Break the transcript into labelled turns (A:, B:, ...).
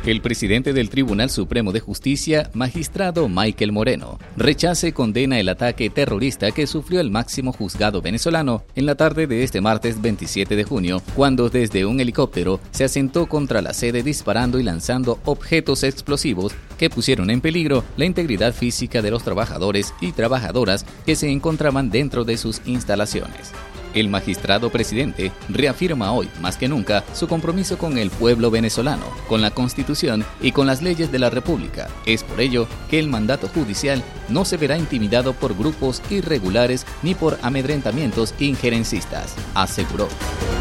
A: El presidente del Tribunal Supremo de Justicia, magistrado Michael Moreno, rechaza y condena el ataque terrorista que sufrió el máximo juzgado venezolano en la tarde de este martes 27 de junio, cuando desde un helicóptero se asentó contra la sede disparando y lanzando objetos explosivos que pusieron en peligro la integridad física de los trabajadores y trabajadoras que se encontraban dentro de sus instalaciones. El magistrado presidente reafirma hoy, más que nunca, su compromiso con el pueblo venezolano, con la Constitución y con las leyes de la República. Es por ello que el mandato judicial no se verá intimidado por grupos irregulares ni por amedrentamientos injerencistas, aseguró.